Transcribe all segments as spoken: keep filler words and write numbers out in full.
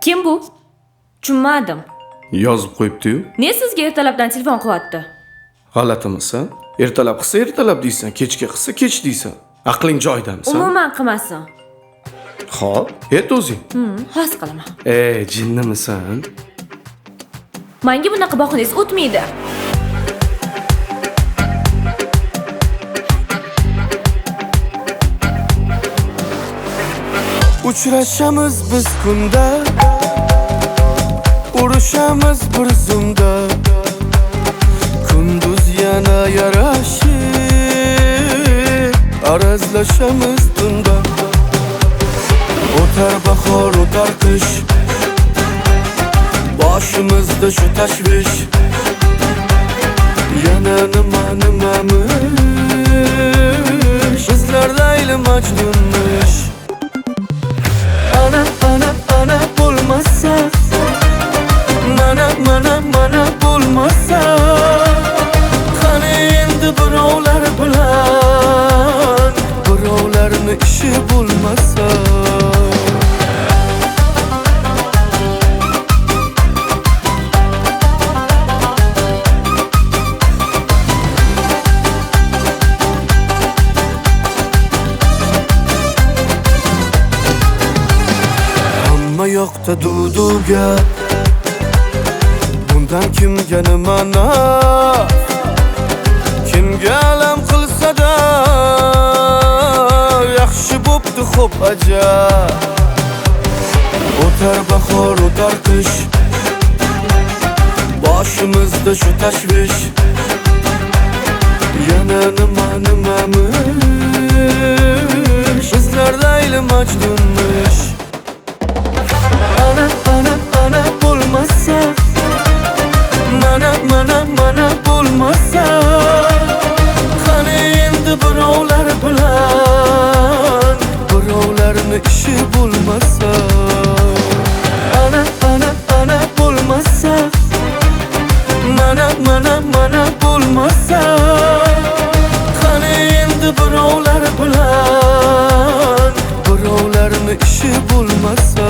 Kim bu? Tushunmadim. Yozib qo'yibdi-yu. Ne sizga ertalabdan telefon qilyapti? G'alatimisan? Ertalab qilsa ertalab deysan, kechga qilsa kech deysan. Aqling joyidamisan? Umuman qilmasin. Xo'p, ayt o'zing. Hmm, xos qilaman. Ey, jinnimisan? Menga bunaqa bahonangiz o'tmaydi. Uchrashamiz biz kunda, urushamiz bir zumda. Kunduz yana yarashib, arazlashamiz tunda. O'tar bahor, o'tar qish, boshimizda shu tashvish. Yana nima nimamish, bizlar Layli Majnunmish. Ana ana ana bo'lmasa, mana mana mana bo'lmasa, qani endi birovlar bilan, birovlarni ishi bo'lmasa. Hamma yoqda duduga, bundan kimga nima naf, kimga alam qilsa-da yaxshi bo'pti xo'p ajab. O'tar bahor, o'tar qish, boshimizda shu tashvish. Yana nima nimamish, bizlar Layli Majnunmish. Ana ana ana bo'lmasa, mana mana mana bo'lmasa, qani endi birovlar bilan, birovlarni ishi bo'lmasa. Ana ana ana bo'lmasa, mana mana mana bo'lmasa, qani endi birovlar bilan, birovlarni ishi bo'lmasa.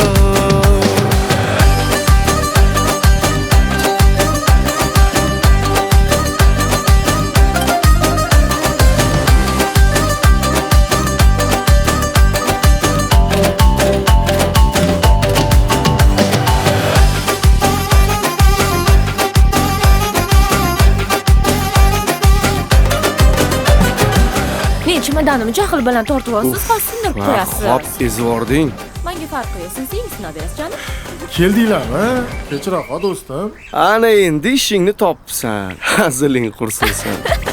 Ne chimadanimni jahl bilan tortib olasiz, hozir sindirib qo'yasiz. Hop, ezvording. Menga farq qilasiz, senga sinab berasiz jonim. Keldinglarmi? Kechiraqa do'stim. Ana endi ishingni topibsan. Haziling qursin sen.